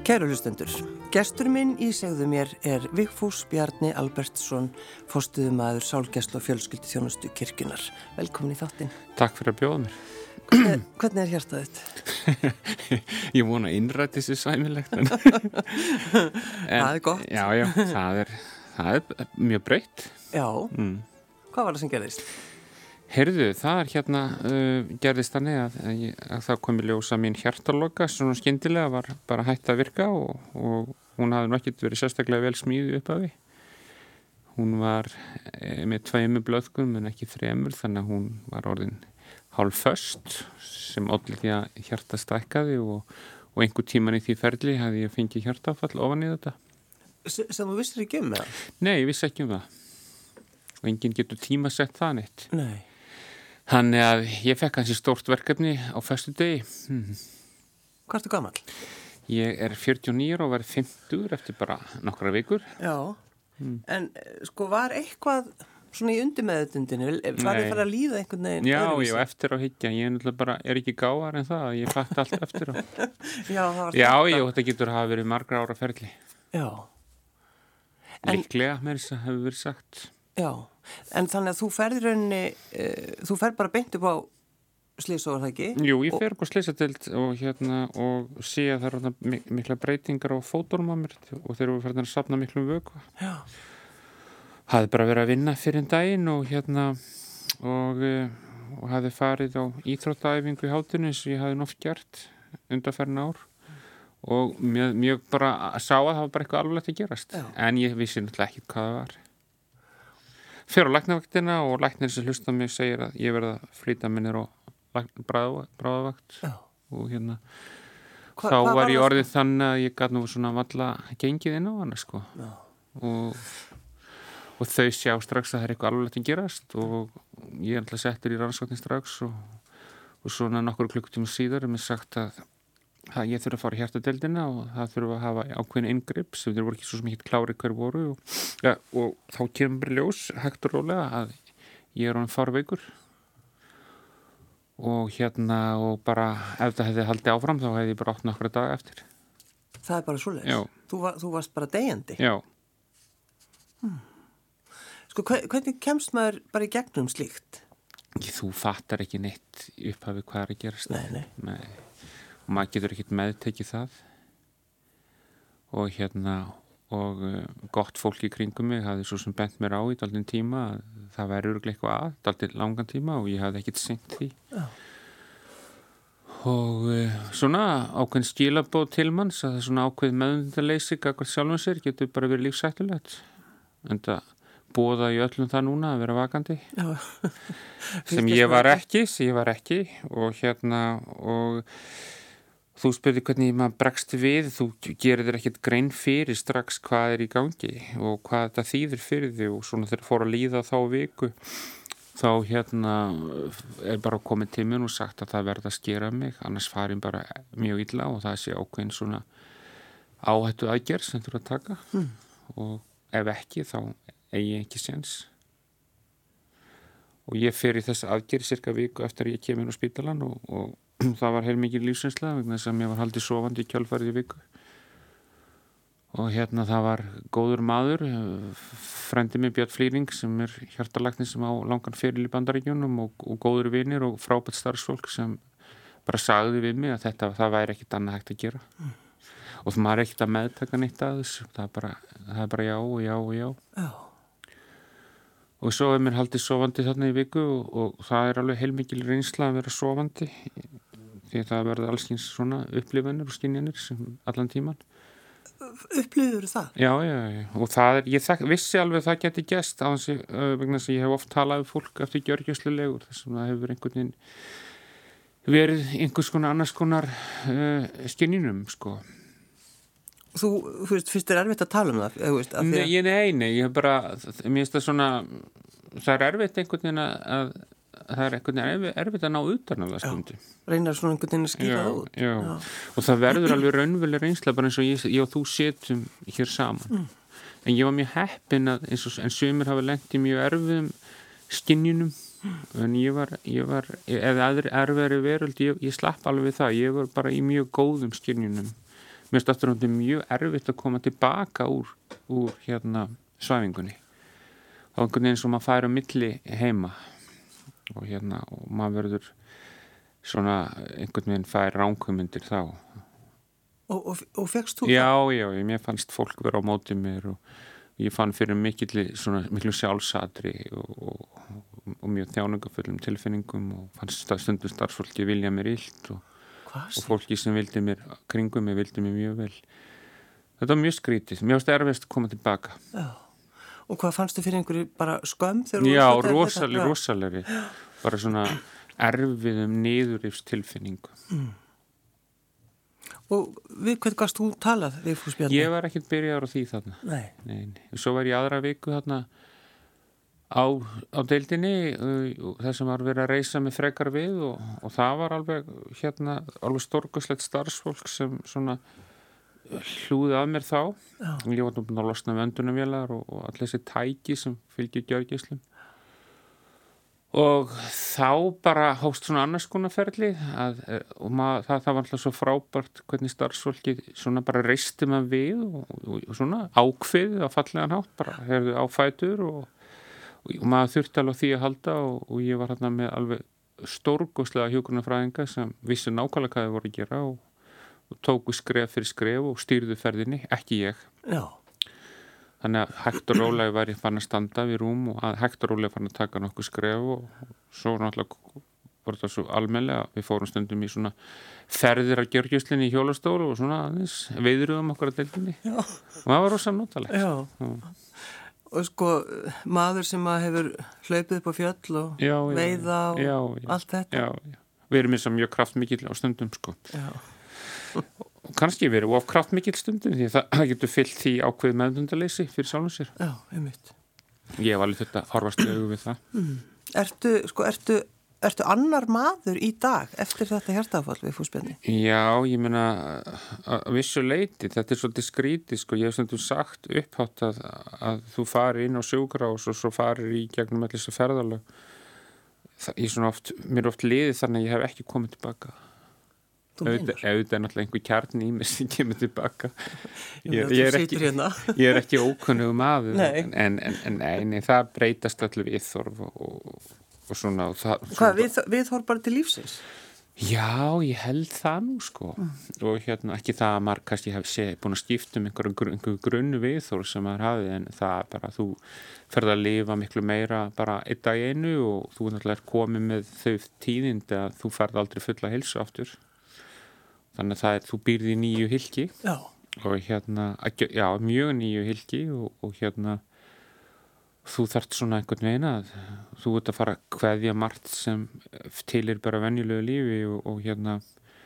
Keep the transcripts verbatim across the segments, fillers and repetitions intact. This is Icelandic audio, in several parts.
Kæru hlustendur, gestur minn í segðu mér er Vigfús Bjarni Albertsson, forstöðumaður sálgæslu og fjölskylduþjónustu kirkjunnar. Velkomin í þáttinn. Takk fyrir að bjóða mér. Hvernig, hvernig er hjartað þitt? Ég vona innrætt þessi sæmilegt. En, það er gott. Já, já, það er, það er mjög breytt. Já, mm. Hvað var það sem gerðist? Heyrðu, það er hérna, uh, gerðist þannig að, að það kom í ljósa mín hjartaloka, svona skyndilega var bara hætt að virka og, og hún hafði nú ekkert verið sérstaklega vel smíðu upp af því. Hún var e, með tveimur blöðkum en ekki þremur, þannig að hún var orðin hálfföst sem olli því að hjarta stækkaði og, og einhver tíman í því ferli hafði ég fengið hjartafall ofan í þetta. S sem þú vissir ekki um það? Nei, ég vissi ekki um það. Og enginn getur tímasett það neitt. Nei. Þannig að ég fekk hansi stórt verkefni á föstudegi. Hmm. Hvað ertu gamall? Ég er fjörutíu og níu og verið fimmtugur eftir bara nokkra vikur. Já, hmm. En sko var eitthvað svona í undirmeðutundinu, var þið farið að líða einhvern veginn? Já, öðruvísi? ég var eftir á higgja, ég er, bara, er ekki gáðar en það, ég fatt allt eftir á. Já, það var Já, þetta. ég, þetta getur hafa verið margra ára ferli. Já. En, Líklega, með þess að hefur verið sagt. Já, en þannig að þú ferðir rauninni, uh, þú ferð bara beint upp á slys og var það ekki? Jú, ég fer upp á slysadild og hérna og sé að það er mik mikla breytingar á fótunum á mér og þeir eru ferðin að safna miklum vökva. Já. Hafði bara verið að vinna fyrir en daginn og hérna og, og hafði farið á íþróttaæfingu í hátinu eins og ég hafði oft gert undanferðin ár og mjög, mjög bara sá að það var bara eitthvað alvarlegt að gerast. Já. En ég vissi náttúrulega ekki hvað það var. Fyrir á læknavaktina og læknir sem hlusta mig segir að ég verða að flýta minnir á bráðavakt og hérna hva, þá var ég orðið þannig að ég gat nú svona valla gengið inn á hana sko og, og þau sjá strax að það er eitthvað alvarlegt að gerast og ég er alltaf settur í rannsóknin strax og, og svona nokkur klukkutíma síðar er mér sagt að að ég þurfa að fara í hjartadeildina og það þurfa að hafa ákveðin inngrip sem þeir voru ekki svo sem ekki klári hver voru og, ja, og þá kemur ljós hægt og rólega að ég er orðinn fárveikur og hérna og bara ef það hefði haldið áfram þá hefði ég bara átt nokkra daga eftir. Það er bara svoleiðis? Þú, var, þú varst bara deyjandi? Já. Hmm. Sko hvernig kemst maður bara í gegnum slíkt? Þú fattar ekki neitt upphafi hvað er að gerast. Nei, nei. Nei. Og maður getur ekkert meðtekið það og hérna og uh, gott fólk í kringum mig hafði svo sem bent mér á í daldinn tíma að það væri örugglega eitthvað að, daldinn langan tíma og ég hafði ekkert sinnt því Já. Og uh, svona ákveðin skilabóð til manns að það er svona ákveðin meðvindaleysi gagnvart sjálfum sér getur bara verið lífshættulegt en það boða í öllum það núna að vera vakandi sem ég var ekki sem ég var ekki og hérna og þú spurði hvernig maður bregst við, þú gerir þér ekkert grein fyrir strax hvað er í gangi og hvað þetta þýðir fyrir þig og svona þegar fór að líða þá viku þá hérna er bara komið til mér og sagt að það verða að skera mig, annars farin bara mjög illa og það sé ákveðin svona áhættu aðgerð sem þurfa að taka mm. og ef ekki þá eigi ég ekki séns og ég fer í þessa aðgerð cirka viku eftir að ég kem inn á spítalann og, og það var heilmikið lífsreynsla vegna þess að mér var haldið sofandi í kjölfarið í viku og hérna það var góður maður frendi mig Björn Flýring sem er hjartalæknir sem á langan feril í Bandaríkjunum og, og góður vinir og frábært starfsfólk sem bara sagði við mig að þetta það væri ekkit annað hægt að gera mm. og það maður ekkit að meðtaka neitt að þessu það er bara, það er bara já og já og já oh. Og svo er mér haldið sofandi þarna í viku og, og það er alveg heilmikil reynsla að vera sofandi því að það verða allskyns svona upplifanir og skynjanir sem allan tíman. Upplifur það? Já, já, já. Og það er, ég þak, vissi alveg að það geti gest á þessi, uh, vegna þess að ég hef oft talað um fólk eftir gjörgjörslulegur þess að það hefur einhvern veginn verið einhvers konar annars konar uh, skynjunum, sko. Þú, þú veist, fyrst er erfitt að tala um það, þú veist, að nei, að... Nei, nei, nei, ég hef bara, mér finnst það svona, það er erfitt einhvern veginn að, það er einhvern veginn erfitt að ná utan af það stundu. Reynar svona einhvern veginn að skýra það út. Já, já, og það verður alveg raunveruleg reynsla, bara eins og ég, ég og þú setjum hér saman. Mm. En ég var mjög heppin að, eins og, en sumir hafa lent í mjög erfiðum skynjunum, mm. en ég var, ég var, eða erfiðari veröld, ég, ég slapp alveg við það, ég var bara í mjög góðum skynjunum. mér finnst aftur hundi mjög erfitt að koma tilbaka úr, úr hérna svæfingunni. Þá einhvern veginn sem maður fær á milli heima og hérna, og maður verður svona einhvern veginn fær ranghumundir þá. Og, og, og fegst þú já, það? Já, já, mér fannst fólk vera á móti mér og ég fann fyrir mikilli, svona miklu sjálfsatri og, og, og mjög þjáningafullum tilfinningum og fannst stundum starfsfólki vilja mér illt og, og fólki sem vildi mér kringum mér vildi mér mjög vel. Þetta var mjög skrítið, mér fannst erfiðast að koma tilbaka. Já, og hvað fannstu fyrir einhverju bara skömm? Já, rosaleg, rosalegri, bara svona erfiðum niðurrifs tilfinningu. Mm. Og við hvernig gast þú talað, Vigfús Bjarni? Ég var ekkert byrjaður á því þarna. Nei. Nei, nei. Svo var ég aðra viku þarna á, á deildinni og þess sem var verið að reisa með frekar við og, og það var alveg hérna, alveg stórkostlegt starfsfólk sem svona hlúði að mér þá. Já. Ég var nú búin að losna við öndunarvélar og, og allir þessi tæki sem fylgir gjörgæslum. Og þá bara hófst svona annars konar ferli að, og maður, það, það var alltaf svo frábært hvernig starfsfólki svona bara reisti maður við og, og, og svona ákveðið á fallegan hátt, bara herðu á fætur og, og, og maður þurfti alveg því að halda og, og ég var hérna með alveg stórkostlega hjúkrunarfræðinga sem vissi nákvæmlega hvað þau voru að gera og, og tóku skref fyrir skref og stýrðu ferðinni, ekki ég. Já. Þannig að hægt og rólega var ég fann að standa við rúm og að hægt og rólega fann að taka nokkuð skref og svo náttúrulega var þetta svo almennilega. Við fórum stundum í svona ferðir að gjörgjuslinni í hjólastóru og svona aðeins veiðruðum okkur að deildinni. Já. Og það var rosa notalegt. Já. Já. Og sko, maður sem að hefur hlaupið upp á fjöll og já, já, veiða og já, já, allt þetta. Já, já. Við erum eins og mjög kraftmikill á stundum, sko. Já. Og kannski verið of kraftmikill stundum því að það getur fyllt því ákveð meðvitundaleysi fyrir sjálfum sér. Já, einmitt. Ég hef alveg þetta horfast í augu við það. Mm. Ertu, sko, ertu, ertu annar maður í dag eftir þetta hjartaáfall við Vigfús Bjarni? Já, ég meina að vissu leyti, þetta er svolítið skrítið, sko, ég hef stundum sagt upphátt að, að þú farir inn á sjúkrahús og svo farir í gegnum allir þessi ferðalög. Það, ég svona oft, mér er oft liðið þannig að ég hef ekki komið tilbaka. Auðvitað er náttúrulega einhver kjarni í mig sem kemur tilbaka. Ég, ég, er ekki, ég er ekki ókunnug maður en, en, en nei, nei, það breytast allir viðhorf og, og, og svona. Og það, Hvað, við, viðhorf bara til lífsins? Já, ég held það nú sko. Mm. Og hérna ekki það að maður kannski hef séð búin að skipta um einhverjum grunn, einhver grunnu viðhorf sem maður hafi en það er bara þú ferð að lifa miklu meira bara einn dag í einu og þú náttúrulega er komið með þau tíðindi að þú ferð aldrei fulla heilsu aftur. Þannig að það er, þú býrði í nýju hylki já. Og hérna, já, mjög nýju hylki og, og hérna þú þarft svona einhvern veginn að þú ert að fara að kveðja margt sem til er bara venjulegu lífi og, og hérna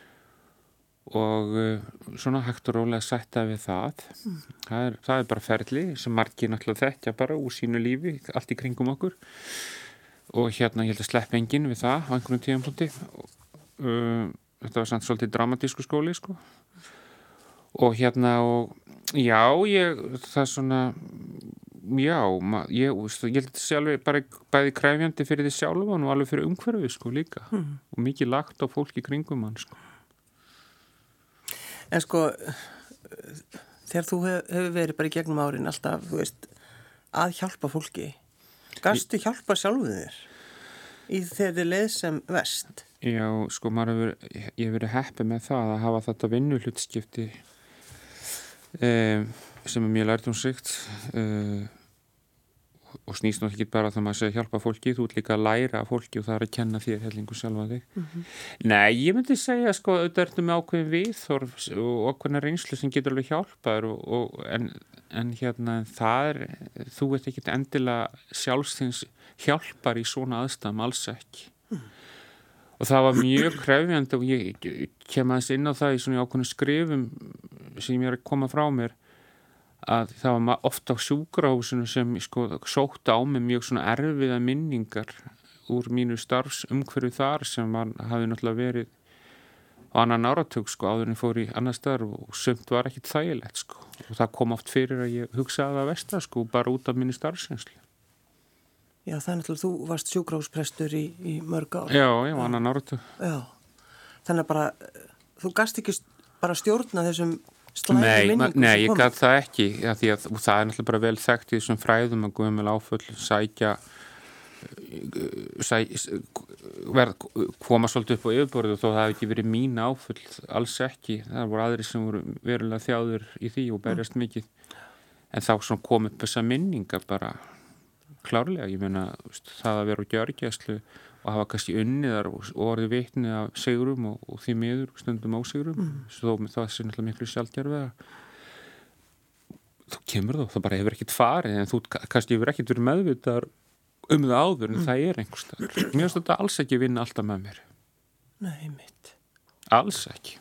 og uh, svona hægt og rólega sætta við það. Mm. Það er, það er bara ferli sem margir náttúrulega þekkja bara úr sínu lífi, allt í kringum okkur og hérna ég held að sleppa enginn við það á einhvern tímapunkti og uh, þetta var samt svolítið dramatísku skóli sko og hérna og já ég það er svona já ma, ég, ég held að sjálfi bara bæði kræfjandi fyrir því sjálfan og alveg fyrir umhverfið sko líka mm. og mikið lagt á fólki kringum hann sko. En sko þegar þú hef, hefur verið bara í gegnum árin alltaf þú veist að hjálpa fólki gastu hjálpa sjálfuð þér í þeirri leið sem vest? Já, sko, maður hefur, ég hef verið heppið með það að hafa þetta vinnuhlutskipti um, sem er mjög lærdómsríkt um, og snýst náttúrulega ekki bara það maður segja hjálpa fólki, þú ert líka að læra af fólki og það er að kenna þér hellingu sjálfa þig. Mm-hmm. Nei, ég myndi segja, sko, auðvitað ertu með ákveðin viðhorf og ákveðna reynslu sem getur alveg hjálpaður og, og en, en hérna, það er, þú ert ekkert endilega sjálfsþins hjálpar í svona aðstæðum, alls ekki. Mm. Og það var mjög krefjandi og ég kem aðeins inn á það í svona ákveðnum skrifum sem ég er að koma frá mér að það var ofta á sjúkrahúsinu sem sko sótti á mig mjög svona erfiða minningar úr mínu starfsumhverfi þar sem man hafði náttúrulega verið á annan áratug sko áður en fór í annar starf og sumt var ekkit þægilegt sko og það kom oft fyrir að ég hugsaði að versta sko bara út af mínu starfsreynslu. Já, það er náttúrulega, þú varst sjúkrahúsprestur í, í mörg ár. Já, já, annan áratug. Já, þannig að bara, þú gast ekki bara stjórna þessum slæmi Nei, ma- minningum nei, sem ég komu? gat það ekki ja, því að og það er náttúrulega bara vel þekkt í þessum fræðum að gömul áföll sækja sæ, verð, koma svolítið upp á yfirborðið og þó það hefði ekki verið mín áföll alls ekki, það voru aðri sem voru verulega þjáður í því og berjast mm. mikið en þá svona kom upp þessa minninga bara klárlega, ég meina það að vera á gjörgæslu og hafa kannski unniðar og, og orðið vitni af sigrum og, og því miður stundum ósigrum mm. svo með það sé náttúrulega miklu sjaldgjarfara þú kemur þá, það bara hefur ekkert farið en þú kannski hefur ekkert verið meðvitaðar um það áður en mm. það er einhvers staðar mér finnst þetta alls ekki vinna alltaf með mér Nei, mitt alls ekki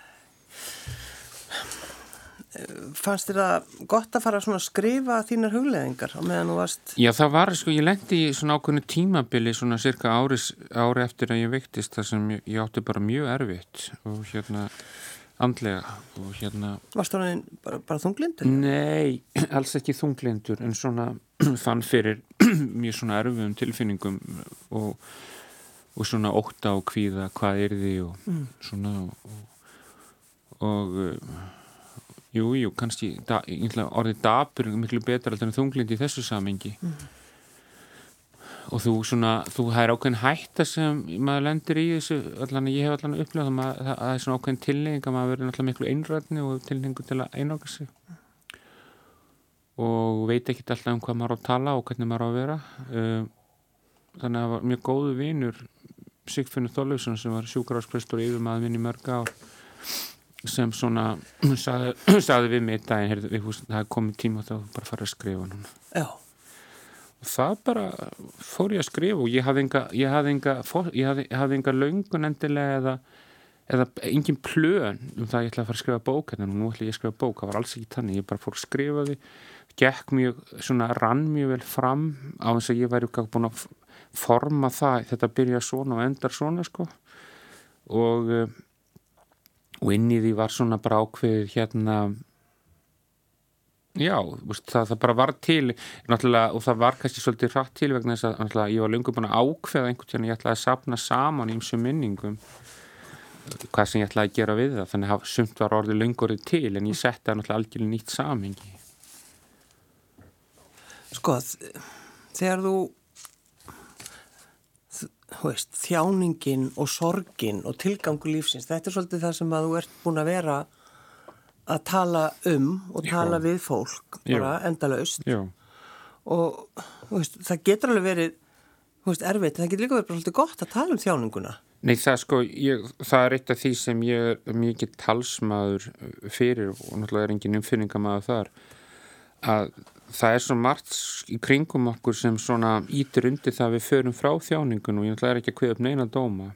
Fannst þér það gott að fara svona að skrifa þínar hugleiðingar á meðan þú varst Já, það var, sko, ég lendi í svona ákveðnu tímabili svona cirka áris, ári eftir að ég veiktist þar sem ég, ég átti bara mjög erfitt og hérna andlega og hérna Varst það bara, bara þunglindur? Nei, alls ekki þunglindur en svona fann fyrir mjög svona erfiðum tilfinningum og, og svona ótta og kvíða hvað yrði og mm. svona og, og Jú, jú, kannski da, orðið dapur miklu betra en þunglindi í þessu samengi mm. og þú svona, þú það er ákveðin hætta sem maður lendir í þessu, allan ég hef allan upplifað að maður, það er svona ákveðin tilneying að maður verður náttúrulega miklu einræðni og tilneyingu til að einráka sig mm. og veit ekki alltaf um hvað maður á að tala og hvernig maður á að vera þannig að það var mjög góðu vinur Sigfinnur Þorleifsson sem var sjúkrahúsprestur og yfirmaður minn í mörg ár sem svona sagði, sagði við mig í daginn, heyrðu, við, það er komið tíma þá bara fara að skrifa núna. Já. Og það bara fór ég að skrifa og ég hafði enga, ég hafði enga, ég hafði, ég hafði enga löngun endilega eða, eða engin plön um það að ég ætla að fara að skrifa bók en nú ætla ég að skrifa bók, það var alls ekki þannig, ég bara fór að skrifa því, gekk mjög, svona rann mjög vel fram á þess að ég væri búin að forma það, þetta byrja svona og endar svona sko og og inn í því var svona bara ákveðið hérna já, það, það bara var til náttúrulega, og það var kannski svolítið hratt til vegna þess að náttúrulega ég var löngu búin að ákveða einhvern tíðan ég ætlaði að safna saman í ýmsum minningum hvað sem ég ætlaði að gera við það þannig að sumt var orðið löngu orðið til en ég setti það náttúrulega algjörlega nýtt samhengi Sko, þegar þú þú veist, þjáningin og sorgin og tilgangu lífsins, þetta er svolítið það sem að þú ert búin að vera að tala um og tala Já. Við fólk bara Já. Endalaust Já. Og þú veist, það getur alveg verið þú veist, erfitt, það getur líka verið bara svolítið gott að tala um þjáninguna Nei, það sko, ég, það er eitt af því sem ég er mikið talsmaður fyrir og náttúrulega er engin umfinningamæður þar að það er svo margt í kringum okkur sem svona ítir undir það við förum frá þjáningun og ég náttúrulega er ekki að kveða upp neina dóma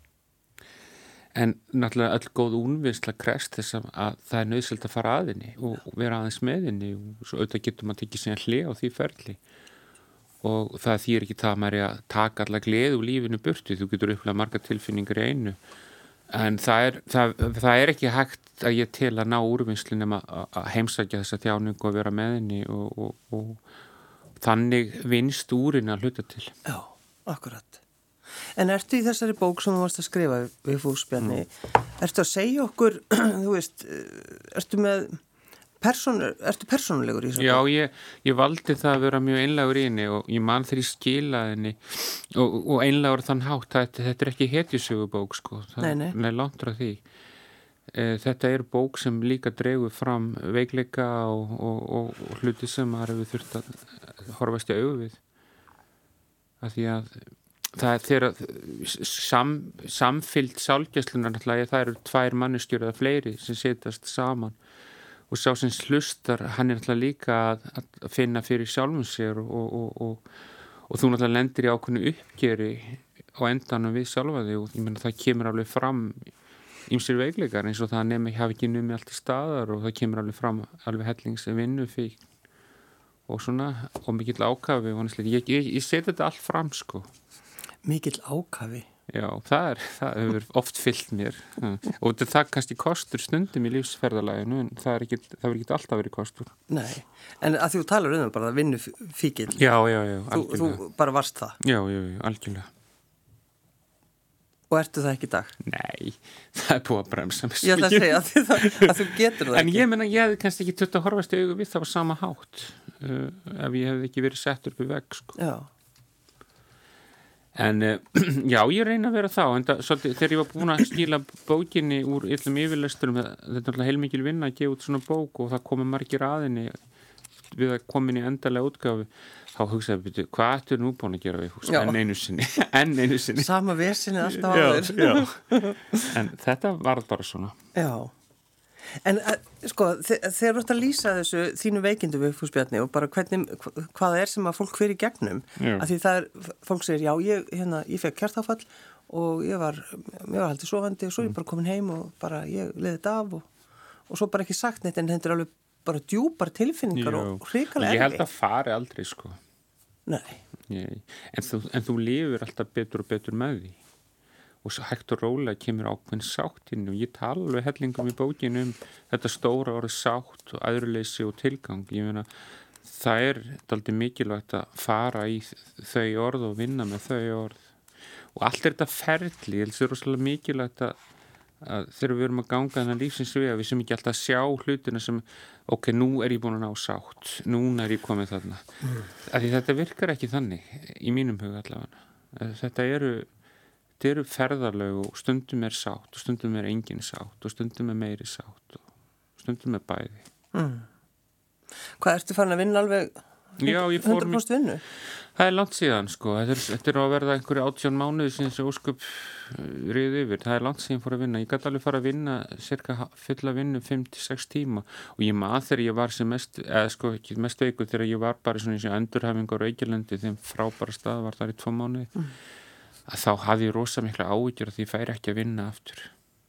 en náttúrulega öll góð únvinnsla krefst þess að það er nauðsynlegt að fara að henni og vera aðeins með henni og svo auðvitað getur maður tekið síðan hlið á því ferli og það þýr ekki það að maður er að taka alla gleði úr lífinu burtu, þú getur upplegað marga tilfinningar í einu en það er, það, það er ekki hægt að ég til að ná úrvinnslun nema að heimsækja þessa þjáningu og vera með henni og, og, og þannig vinnst úrin að hluta til. Já, akkurat. En ertu í þessari bók sem þú varst að skrifa við Fúsbjarni, mm. ertu að segja okkur, þú veist, ertu með persónu, ertu persónulegur í þessu? Já, ég, ég valdi það að vera mjög einlægur í henni og ég man þegar ég skilaði henni og, og einlægur þann hátt, þetta, þetta er ekki hetjusögubók, sko. Það, nei, nei. Nei, langt frá því. Þetta er bók sem líka dregur fram veikleika og, og, og, og hluti sem maður hefur þurft að horfast í augu við. Af því að það er þegar sam, samfylgd sálgæslunar, það eru tvær manneskjur eða fleiri sem setjast saman og sá sem hlustar, hann er náttúrulega líka að, að finna fyrir sjálfum sér og, og, og, og þú náttúrulega lendir í ákveðnu uppgjöri á endanum við sjálfa þig og ég meina það kemur alveg fram ýmsir veikleikar eins og það nefnir ekki hafi ekki numið allt í staðar og það kemur alveg fram alveg hellings vinnu fyrir og svona og mikill ákafi og ég, ég, ég seti þetta allt fram sko. Mikill ákafi? Já, það er, það hefur oft fyllt mér og það kannski kostur stundum í lífsferðalaginu en það er ekki, það verður ekki alltaf verið kostur. Nei, en að þú talar um það bara að vinnu fíkil. Já, já, já, algjörlega. Þú, þú bara varst það? Já, já, já, algjörlega. Og ertu það ekki í dag? Nei, það er búið að bremsa mig. Ég ætla að segja að, það, að þú getur það en ekki. ég menna, ég hefði kannski ekki tutt að horfast í augu við það á sama hátt uh, ef ég hefði ekki verið sett upp í vegg, sko. Já. En uh, já, ég reyna að vera þá, en það, svolítið, þegar ég var búin að skila bókinni úr illum yfirlesturum, þetta er náttúrulega heilmikil vinna að gefa út svona bók og það komi margir aðinni við að koma inn í endalega útgáfu, þá hugsaði ég, hvað ertu nú búin að gera við hús? Enn einu sinni, enn einu sinni. Sama vesinni alltaf áður. Já, já. En þetta var bara svona. Já. En sko, þegar þú ert að lýsa þessu þínu veikindu við Vigfús Bjarni og bara hvernig, hvað er sem að fólk fyrir gegnum, já. Að því það er, fólk segir, já, ég, hérna, ég fekk hjartaáfall og ég var, ég var haldið sofandi og svo er ég bara komin heim og bara, ég leiði þetta af og, og svo bara ekki sagt neitt en þetta er alveg bara djúpar tilfinningar já. Og hrikalega erfið. Ég held að fari aldrei, sko. Nei. Ég, en, þú, en þú lifir alltaf betur og betur með því. Og svo hægt og rólega kemur ákveðin sátt inn og ég tala alveg hellingum í bókinu um þetta stóra orðið sátt og æðruleysi og tilgang. Ég meina, það er dálítið mikilvægt að fara í þau orð og vinna með þau orð. Og allt er þetta ferli, ég held það er rosalega mikilvægt að að þegar við erum að ganga þennan lífsins við að við sem ekki alltaf að sjá hlutina sem ok, nú er ég búin að ná sátt núna er ég komið þarna mm. að því þetta virkar ekki þannig í mínum huga allavega þetta eru, þetta eru ferðarlög og stundum er sátt og stundum er engin sátt og stundum er meiri sátt og stundum er bæði mm. Hvað ertu farin að vinna alveg Já, ég fór hundrað prósent vinnu? Það er langt síðan sko, þetta er, þetta er að verða einhverju átján mánuði síðan sem ósköp riði yfir, það er langt síðan fór að vinna, ég gæti alveg fara að vinna cirka fulla vinnu fimm til sex tíma og ég maður þegar ég var sem mest, eða sko ekki mest veikur þegar ég var bara svona eins og endurhæfingu á Reykjalendi þeim frábæra stað var þar í tvo mánuði, mm. að þá hafði ég rosa mikla áhyggjur að því ég færi ekki að vinna aftur.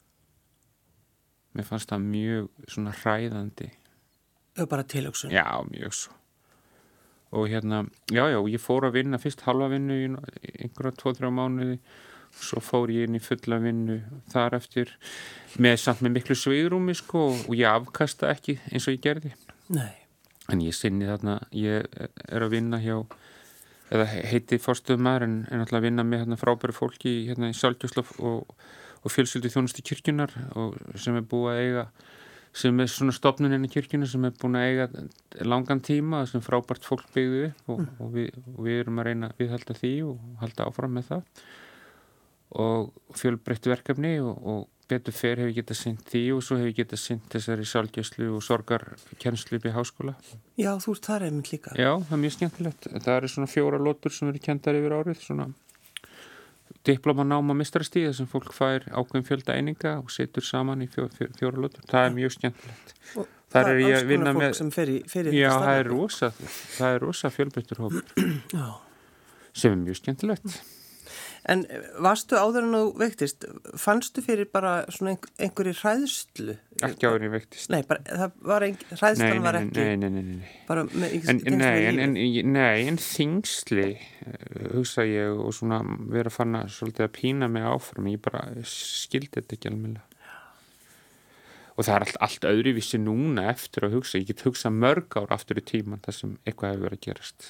Mér fannst það mjög svona hræðandi. Og bara tilhugsun? Já, mjög svo. Og hérna, já, já, ég fór að vinna fyrst halva vinnu í einhverja tvo til þrjá mánuði, svo fór ég inn í fulla vinnu þar eftir með samt með miklu svigrúmi sko og ég afkasta ekki eins og ég gerði. Nei. En ég sinni þarna, ég er að vinna hjá, eða heiti forstöðumaður en er náttúrulega að vinna með hérna frábæru fólki hérna í sjálfgjörslu og, og fjölskyldu þjónustu kirkjunar og sem er búið að eiga sem er svona stofnuninn í kirkjuna sem er búin að eiga langan tíma sem frábært fólk byggði upp og, mm. og, við, og við erum að reyna að viðhalda því og halda áfram með það og fjölbreytt verkefni og, og betur fer hefur getað sinnt því og svo hefur getað sinnt þessari sjálfgæslu og sorgarkennslu upp í háskóla. Já, þú ert það einmitt líka. Já, það er mjög skemmtilegt. Það eru svona fjóra lotur sem eru kenndar yfir árið, svona diplómanáma meistarastíð sem fólk fær ákveðin fjölda eininga og setur saman í fjó, fjó, fjóra lótur. Það er mjög skemmtilegt. Og það er alls konar fólk með, sem fer í fyrir já, það er rosa, það er rosa fjölbreyttur hópur. Já. Sem er mjög skemmtilegt. En varstu áður en þú veiktist, fannstu fyrir bara svona einhverju hræðslu? Ekki áður en ég veiktist. Nei, bara, það var ein, hræðslan var ekki. Nei, nei, nei, nei, nei. Bara með en, nei, en, en, nei, en þingsli, hugsa ég og svona vera fann að svolítið að pína mig áfram, ég bara skildi þetta ekki almennilega. Og það er allt, allt öðruvísi núna eftir að hugsa, ég get hugsa mörg ár aftur í tíman þar sem eitthvað hefur verið að gerast.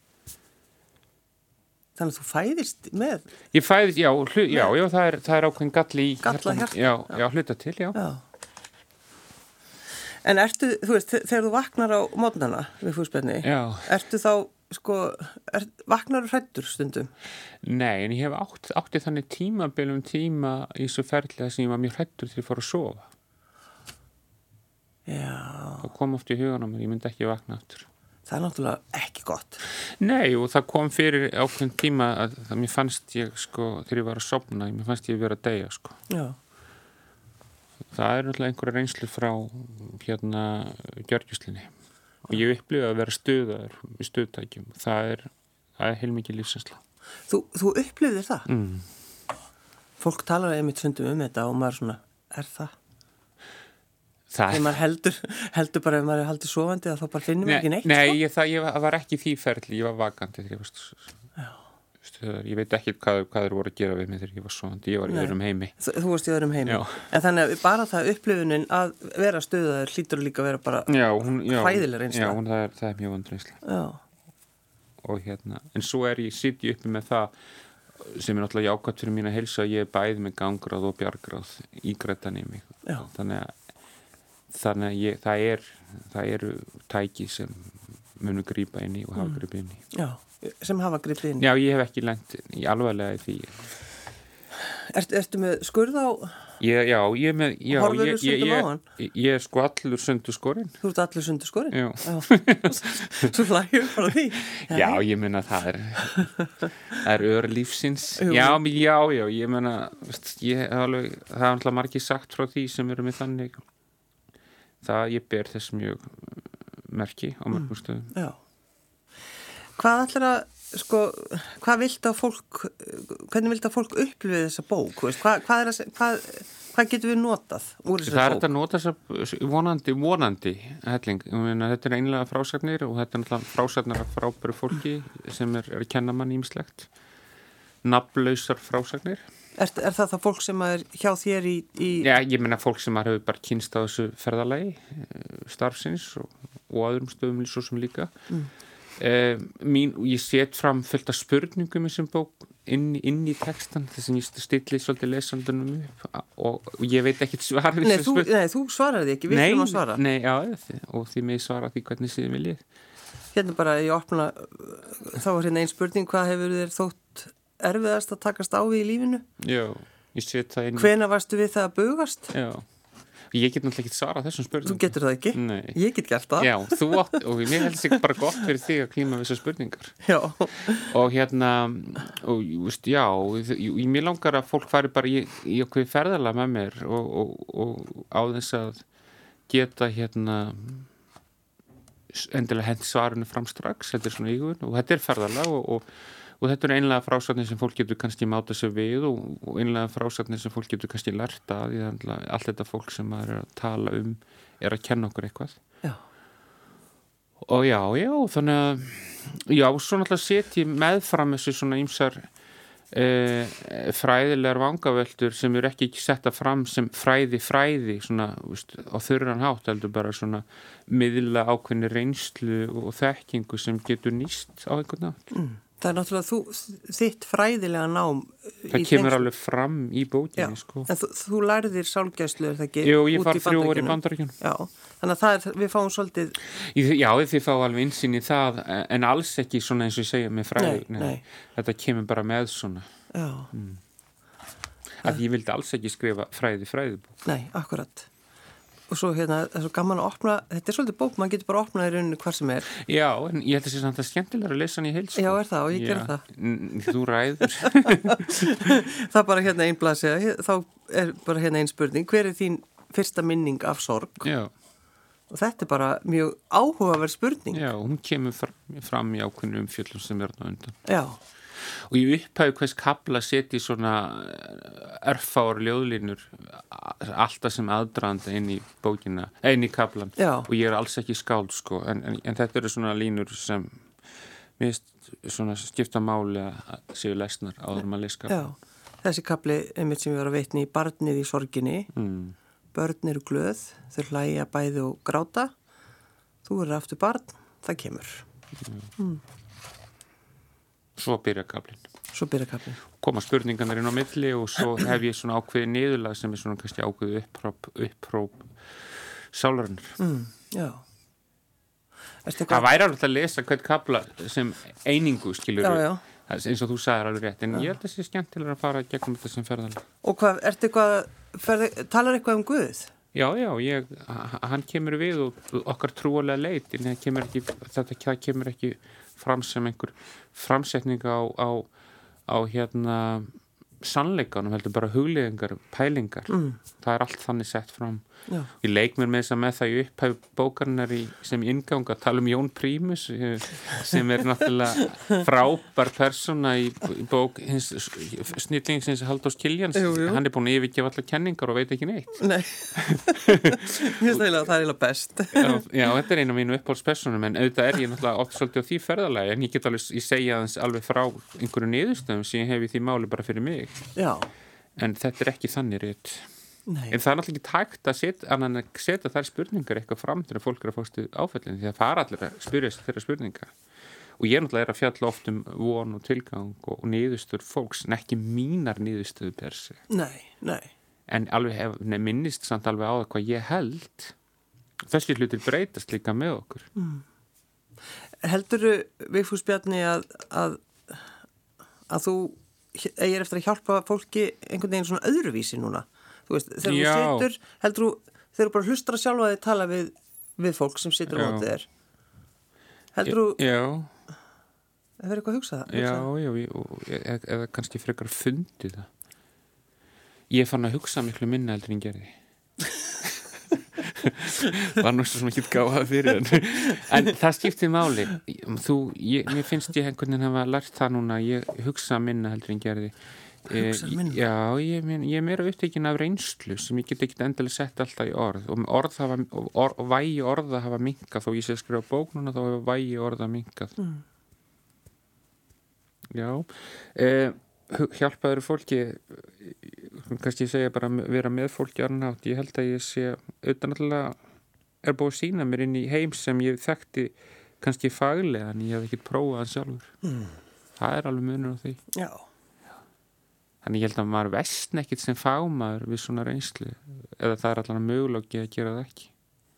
Þannig að þú fæðist með? Ég fæðist, já, hlu, já, já það, er, það er ákveðin galli í Galla hjarta? Já, já, já, hluta til, já. já. En ertu, þú veist, þegar þú vaknar á mótnana við Vigfús Bjarni, ertu þá, sko, er, vaknar þú hræddur stundum? Nei, en ég hef átt, átti þannig tímabilum tíma í svo ferðlega sem ég var mjög hræddur til að fara að sofa. Já. Það kom oft í hugan á mér, ég myndi ekki vakna aftur. Það er náttúrulega ekki gott. Nei, og það kom fyrir ákveðin tíma að, að mér fannst ég, sko, þegar ég var að sofna, mér fannst ég vera að deyja, sko. Já. Það er náttúrulega einhverja reynslu frá, hérna, gjörgjuslinni. Og ég upplifði að vera stuðaður í stuðtækjum. Það er, það er heilmikið lífsreynsla. Þú, þú upplifðir það? Mm. Fólk talar einmitt stundum um þetta og maður svona, er það? Það þegar maður heldur, heldur bara ef maður er haldið sofandi að þá bara finnum við ekki neitt. Nei, sko? ég, það, ég var ekki því ferli, ég var vakandi þegar ég var stuðaður. Ég veit ekki hvað, hvað þeir voru að gera við mig þegar ég var sofandi, ég var í öðrum heimi. Þú, þú varst í öðrum heimi. Já. En þannig að bara það upplifunin að vera stuðaður hlýtur líka að vera bara hræðileg reynsla. Já, hún, það, er, það er mjög vond reynsla. Já. Og hérna, en svo er ég, sitt ég uppi með það sem er náttúrulega jákvæmt fyrir mín að heilsa að ég er bæði með gangráð og bjargráð ígrættan í mig. Já. Þannig að, þannig að ég, það, er, það eru tæki sem munu grípa inn í og hafa mm. grípa inn í. Já, sem hafa grípa inn í. Já, ég hef ekki lent í alvarlega í því. Ert, ertu með skurð á? Ég, já, ég er með... Já, horfur ég, þú sundum á hann? Ég, ég er sko allur sundur skorinn. Þú ert allur sundur skorinn? Já. já. Svo hlægjum bara því. Já, já ég meina það er það er ör lífsins. Jú. Já, já, já, ég meina ég, alveg, það er alltaf margir sagt frá því sem eru með þannig það ég ber þess mjög merki á mörgum mm. stöðum. Já. Hvað ætlar að, sko, hvað vilt að fólk, hvernig vilt að fólk upplifið þessa bók? Hvað, hvað, er að, hvað, hvað getur við notað úr þessari bók? Það er þetta að nota þess vonandi, vonandi helling. Þetta er einlega frásagnir og þetta er náttúrulega frásagnir af frábæru fólki sem er, er að kenna mann ýmislegt. Nafnlausar frásagnir. Er, er það það fólk sem er hjá þér í... í... Já, ég meina fólk sem hefur bara kynst á þessu ferðalagi, starfsins og, og öðrum stöðum svo sem líka. Mm. Uh, mín, ég set fram fullt af spurningum í þessum bók inn, inn í textan þess að ég stilli svolítið lesandunum upp og, og ég veit ekkert svarið Nei, þú, nei, þú svarar því ekki, við þurfum að svara Nei, já, og því mig svara því hvernig síðan viljið Hérna bara, ég opna þá er hérna ein spurning, hvað hefur þér þótt erfiðast að takast á við í lífinu? Já, ég set það inn Hvenær varstu við það að bugast? Já Ég get náttúrulega ekki svara þessum spurningum. Þú getur það ekki? Nei. Ég get gert það. Já, þú átt, og mér helst ekki bara gott fyrir þig að klíma við þessar spurningar. Já. Og hérna, og veist, já, ég, mér langar að fólk fari bara í, í okkur ferðalag með mér og, og, og á þess að geta hérna endilega hent svarinu fram strax, þetta er svona ígun og þetta er ferðalag og, og Og þetta er einlega frásagnir sem fólk getur kannski máta sig við og, og einlega frásagnir sem fólk getur kannski lært að því að allt þetta fólk sem maður er að tala um er að kenna okkur eitthvað. Já. Og já, já, þannig að, já, svo náttúrulega setjum meðfram þessu svona ýmsar eh, fræðilegar vangaveltur sem eru ekki setta fram sem fræði fræði svona, veist, á þurran hátt, heldur bara svona miðla ákveðni reynslu og þekkingu sem getur nýst á einhvern nátt. Mm. Það er náttúrulega þú, þitt fræðilega nám Það kemur alveg fram í bókinni, já, sko. En þú, þú lærðir sálgæslu, er það ekki? Jú, ég var þrjú orð í Bandaríkjunum. Já, þannig að það er, við fáum svolítið... Já, þið fá alveg innsýn í það, en alls ekki svona eins og ég segja með fræði. Nei, nei. Þetta kemur bara með svona. Já. Mm. Að ég vildi alls ekki skrifa fræði fræðibók. Nei, akkurat. Og svo hérna, það er svo gaman að opna, þetta er svolítið bók, maður getur bara að opna í rauninu hvar sem er. Já, en ég held að það sé samt að skemmtilega að lesa hann í heild, sko. Já, er það og ég ger það. Þú ræður. Það er bara hérna einn blaðsíða, þá er bara hérna einn spurning, hver er þín fyrsta minning af sorg? Já. Og þetta er bara mjög áhugaverð spurning. Já, hún kemur fram, fram í ákveðnu umfjöllum sem er þarna undan. Já. Og ég upphæfi hvers kapla seti svona örfáar ljóðlínur alltaf sem aðdraðanda inn í bókina, inn í kaplan. Já. Og ég er alls ekki skáld, sko, en, en, en þetta eru svona línur sem mér svona skipta máli að séu lesnar áður maður les kaplan. Já, þessi kapli einmitt sem ég var að veitni í barnið í sorginni. Mm. Börn eru glöð, þau hlæja bæði og gráta. Þú eru aftur barn, það kemur. Mm. Mm. Svo byrja kaplinn. Svo byrja kaplinn. Koma spurningarnir inn á milli og svo hef ég svona ákveði niðurlag sem er svona kannski ákveði uppróp, uppróp sálarinnar. Mm, já. Það væri alveg að lesa hvern kapla sem einingu, skilur já, já. eins og þú sagðir alveg rétt, en já. Ég held að það sé skemmtilega að fara gegnum þetta sem ferðalag. Og hvað, ertu eitthvað, ferði, talar eitthvað um Guð? Já, já, ég, hann kemur við og okkar trúalega leit, en það kemur ekki, þetta kemur ekki fram sem einhver framsetning á, á, á hérna sannleikanum, heldur bara hugleiðingar, pælingar. Mm. Það er allt þannig sett fram. Já. Ég leik mér með þess að með það í upphæf bókarinnar í, sem ingang að tala um Jón Prímus sem er náttúrulega frábær persóna í, í bók hins snillingsins Halldórs Kiljans. Jú, jú. Hann er búin að yfirgefa allar kenningar og veit ekki neitt. Nei, mér stæla að það er eiginlega best. já, já, þetta er einu af mínu uppáhaldspersónum, en auðvitað er ég náttúrulega oft svolítið á því ferðalagi, en ég get alveg, ég segja þess alveg frá einhverju niðurstöðum sem ég hef í því máli bara fyrir mig. Já. En þetta er ekki þannig rétt. Nei. En það er náttúrulega ekki tækt að setja, að setja þær spurningar eitthvað fram til að fólk er að fástu áfællin því að fara allir að spyrja sér þeirra spurninga og ég náttúrulega er að fjalla oft um von og tilgang og, og niðurstöður fólks en ekki mínar niðurstöður per se. Nei, nei. En alveg hef, nei, minnist samt alveg á það hvað ég held. Þessi hlutir breytast líka með okkur. Mm. Heldurðu, Vigfús Bjarni, að, að, að þú eigir eftir að hjálpa fólki einhvern veginn svona öðruvísi núna? Þú veist, þegar Já. þú situr, heldur þú, þegar þú bara hlustar að sjálfa þig tala við, við fólk sem situr á mótið þér. Heldur þú, Já, það verður eitthvað að hugsa það? já, já, og, eða, eða kannski frekar fundið það. Ég fann að hugsa miklu minna heldur en gerði. Var nú svo sem ekki gáða fyrir en, en það skiptir máli. Þú, ég, mér finnst ég einhvern veginn hafa lært það núna, ég hugsa minna heldur en gerði. Hugsa minna? Já, ég, ég er meira upptekinn af reynslu sem ég get ekki endilega sett alltaf í orð og orð hafa, og vægi orða hafa minkað, þó ég sé að skrifa bók núna þá hefur vægi orða minkað. Mm. Já, eh, hjálpaður fólki, kannski ég segja bara vera með fólki annátt, ég held að ég sé auðvitað náttúrulega er búið að sína mér inn í heim sem ég þekkti kannski faglega en ég hef ekki prófað hann sjálfur. Mm. Það er alveg munur á því. Já. Þannig ég held að maður vestn ekkit sem fagmaður við svona reynslu eða það er allan möguleiki að gera það ekki.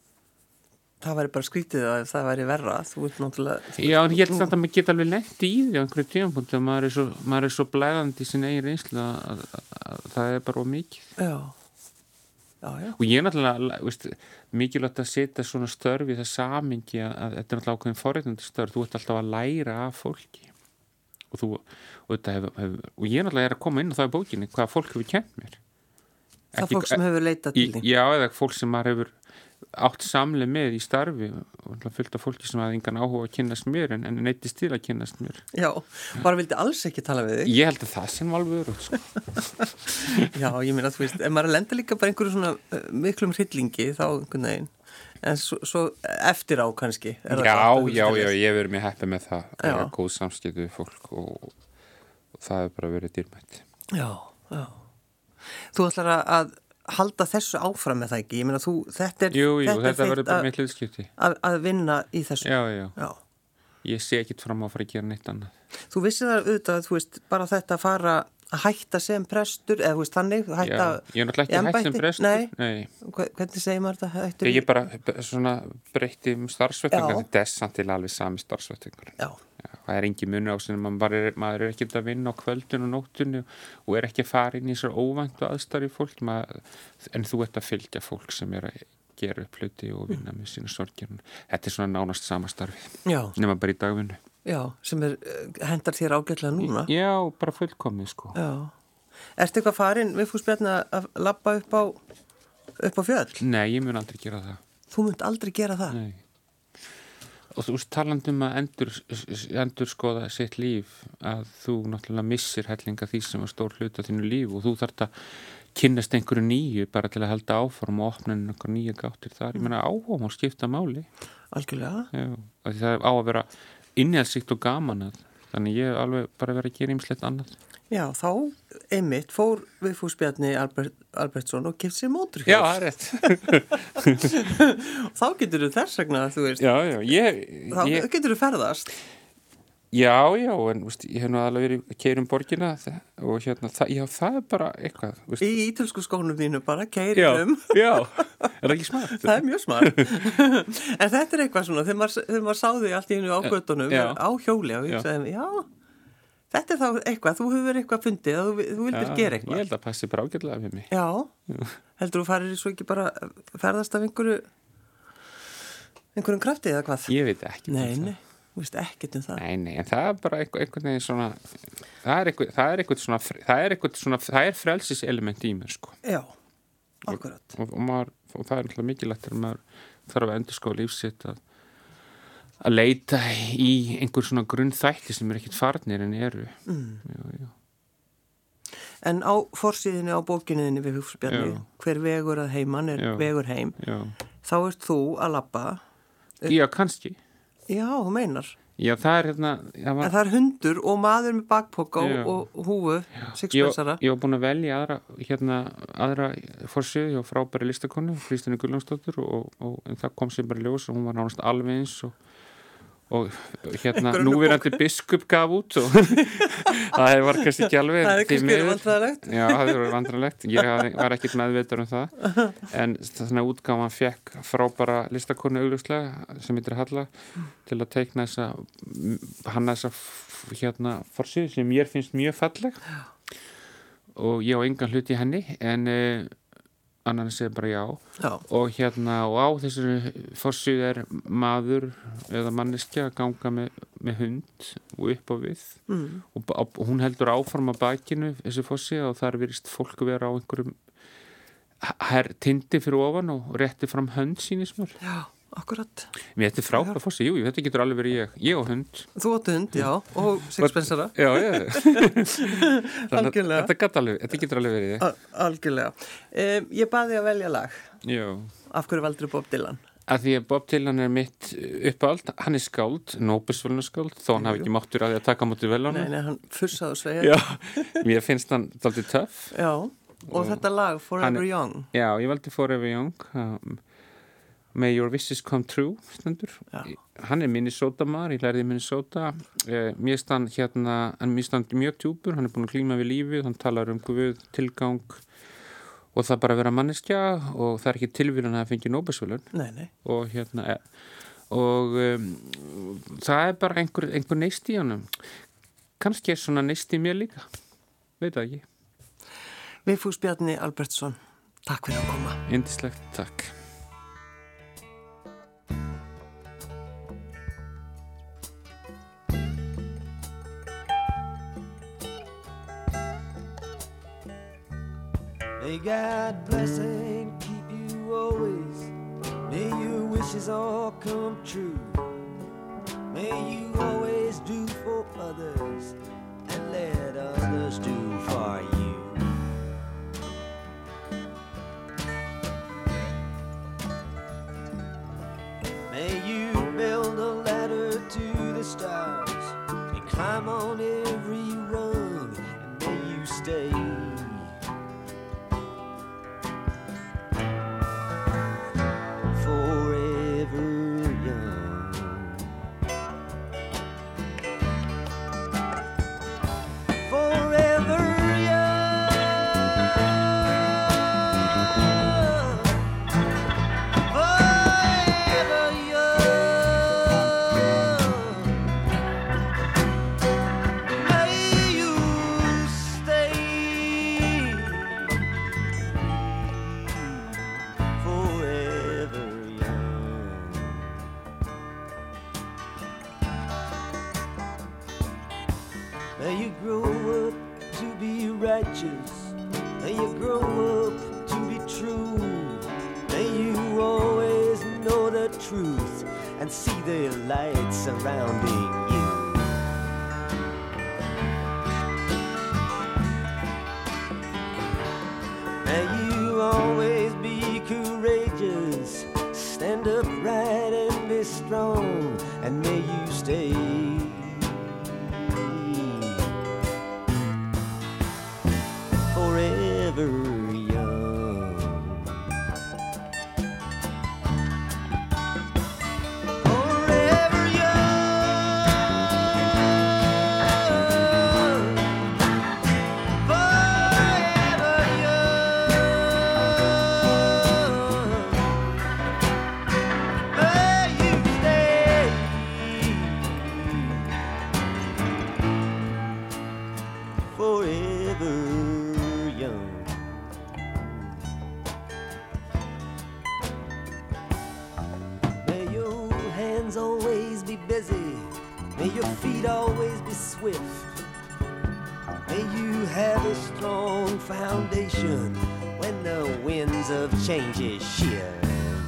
Það væri bara skrítið að það væri verra, þú ert náttúrulega... Já, en ég held samt að maður geta alveg lent í því á einhverju tímapunkti að maður er svo, maður er svo blæðandi í sin eigin reynslu að, að, að, að það er bara mikið. Já. Já, já. Og ég er náttúrulega, veist, mikilvægt að setja svona störf í það samingi að, að þetta er náttúrulega ákveðin forréttindi störf, þú ert alltaf að læra af fólki. Og, þú, og, þetta hef, hef, og ég náttúrulega er að koma inn á það í bókinni, hvaða fólk hefur kennt mér. Það Ekki, fólk sem hefur leitað til þín. Já, eða fólk sem maður hefur átt samleið með í starfi og fullt af fólki sem hafði engan áhuga að kynnast mér en, en neittist til að kynnast mér. Já, bara vildi alls ekki tala við þig. Ég held að það sem alveg eru sko. Já, ég meina að þú veist, ef maður lenda líka bara einhverju svona uh, miklum hryllingi þá einhvern veginn, en svo, svo eftir á kannski. Já, já, já, ég hef verið mér heppið með það að vera góð samskipti við fólk og, og það hefur bara verið dýrmætt. Já, já. Þú ætlar að halda þessu áfram með það ekki, ég meina þú, þetta er Jú, jú, þetta, þetta verður bara mitt hlutskipti að, að vinna í þessu. Já, já, já. Ég sé ekkit fram á að fara að gera neitt annað. Þú vissir það auðvitað, þú veist, bara þetta að fara að hætta sem prestur, eða þú veist þannig, hætta Já, ég er náttúrulega ekki hætt sem prestur. Nei, Nei. Hvernig segir maður þetta? Hættur Ég bara svona breytti um starfsvettingar, þetta er samt til alveg sami starfsvettingar. Já. Já, það er engin munur á sem maður er, maður er ekki að vinna á kvöldun og nóttunni og er ekki að fara inn í þessar óvæntu aðstæður í fólk, maður, en þú ert að fylgja fólk sem er að gera upp hluti og vinna með sína sorgirna. Þetta er svona nánast sama starfi, Já. Nema bara í dagvinnu. Já, sem er, hendar þér ágætlega núna. Já, bara fullkomið sko. Já. Ertu eitthvað farin, Vigfús Bjarni, að labba upp á, upp á fjöll? Nei, ég mun aldrei gera það. Þú munt aldrei gera það? Nei. Og þú veist, talandum að endur, endur skoða sitt líf, að þú náttúrulega missir hellinga því sem er stór hluta þínu líf og þú þarft að kynnast einhverju nýju bara til að halda áform og opna einhverju nýja gáttir þar. Ég meina áhuga má skipta máli. Algjörlega. Já, það er á að vera innihaldsríkt og gaman að, þannig ég hef alveg bara verið að gera ýmislegt annað. Já, þá einmitt fór Vigfús Bjarni Albert, Albertsson og keypti sér mótorhjól. Já, það er rétt. Þá getur þú þess vegna, þú veist. Já, já, ég... Þá ég, getur þú ferðast. Já, já, en veist, ég hef nú alveg verið að keyra um borgina og hérna, það, já, það er bara eitthvað. Veist. Í ítölsku skónum þínu bara, keyra um. Já, já, er það ekki smart? Það er mjög smart. En þetta er eitthvað svona, þegar maður, þegar maður sáði allt í hennu á göttunum, á hjóli og ég sagði, já, þetta er þá eitthvað, þú hefur verið eitthvað fundið að þú, þú vildir já, gera eitthvað. Ég held að passi bara ágætlega við mig. Já, já. Heldur þú farir svo ekki bara ferðast af einhverju, einhverjum krafti eða hvað? Ég veit ekki. Nei, nei. Þú veist ekkert um það. Nei, nei, en það er bara eitthvað, eitthvað neginn svona, það er eitthvað, það er eitthvað svona, það er eitthvað svona, það er frelsis element í mér, sko. Já, akkurat. Og, og, og, maður, og það er alltaf mikilvægt þegar maður þarf að endurskoða lífsitt að, að leita í einhver svona grunnþætti sem er ekkert farnir en eru. Mm. Já, já. En á forsíðinu á bókinuðinni við Vigfús Bjarni, hver vegur að heiman er já. Vegur heim, já. Þá ert þú að labba. Já, kannski. Já, þú meinar. Já, það er hérna... Var... En það er hundur og maður með bakpoka og, og húfu, sixpensara. Ég, ég var búin að velja aðra, hérna, aðra forsíðu hjá frábæri listakonu, Kristínu Guðlaugsdóttur og, og en það kom sem bara ljós og hún var nánast alveg eins og, og hérna núverandi biskup gaf út og það var kannski ekki alveg það er kannski vandræðilegt já, það var vandræðilegt ég var ekkert meðveitur um það en þannig að útgáfan fekk frábæra listakonu augljóslega sem heitir Halla til að teikna þessa hanna þessa hérna forsíðu sem mér finnst mjög falleg og ég á engan hlut í henni en uh, annan segir bara já. já og hérna og á þessu forsíðu er maður eða manneskja að ganga með, með hund og upp á við mm. og, og hún heldur áfram á bakinu þessu forsíðu og þar virðist fólk vera á einhverjum her, tindi fyrir ofan og rétti fram hönd sínismur. Já, akkurat. Mér þetta er frábæð forsíðu, jú, þetta getur alveg verið ég ég og hund. Þú átt hund, já, og sixpensara. Já, já. Algjörlega. Þetta, alveg, þetta getur alveg verið ég. Al, algjörlega. Um, ég baði að velja lag. Já. Af hverju valdur Bob Dylan? Að því að Bob Dylan er mitt uppáhald, hann er skáld, Nóbelsverðlaunaskáld, þó hann hafi ekki máttur að því að taka á móti verðlaunum. Nei, nei, hann fussaði og sveigði. Já, mér finnst hann dálítið töff. Já, og, og þetta lag, Forever hann, Young. Já, ég valdi Forever Young, um, May Your Wishes Come True, stendur. Já. Hann er Minnesota maður, ég lærði Minnesota. Eh, mér stand hérna, hann mér stand mjög djúpur, hann er búin að klíma við lífið, hann talar um Guð, tilgang, og það bara að vera manneskja og það er ekki tilvíðan að það fengi Nóbelsverðlaun. Nei, nei. Og hérna, og um, það er bara einhver, einhver neist í honum. Kannski er svona neist í mér líka. Veit það ekki. Vigfús Bjarni Albertsson, takk fyrir að koma. Yndislegt, takk. May God bless and keep you always. May your wishes all come true. May you always do for others and let others do for you. May you build a ladder to the stars and climb on every rung, and may you stay May you grow up to be true. May you always know the truth and see the light surrounding you. May you always be courageous, stand upright and be strong, and may you stay forever young. Forever young. Forever young. May you stay forever. May your hands always be busy. May your feet always be swift. May you have a strong foundation when the winds of change shift.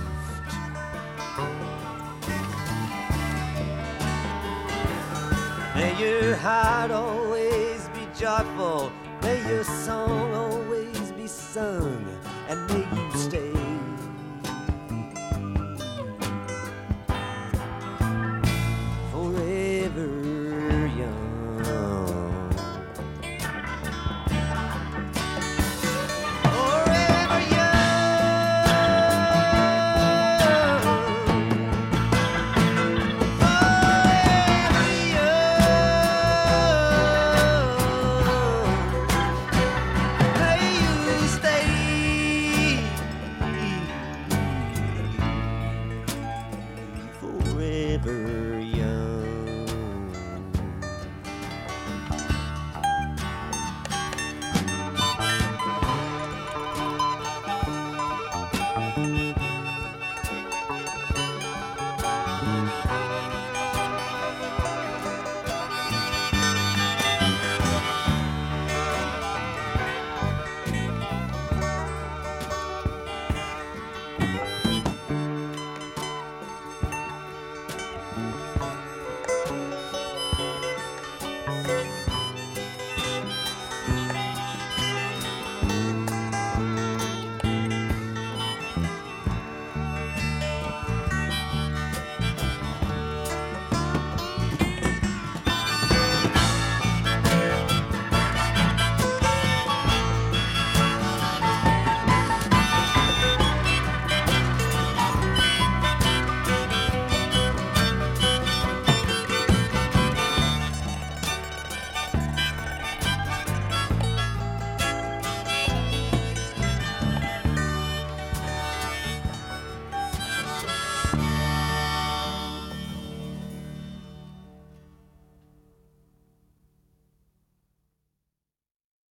May your heart always be joyful. May your song always be sung, and may you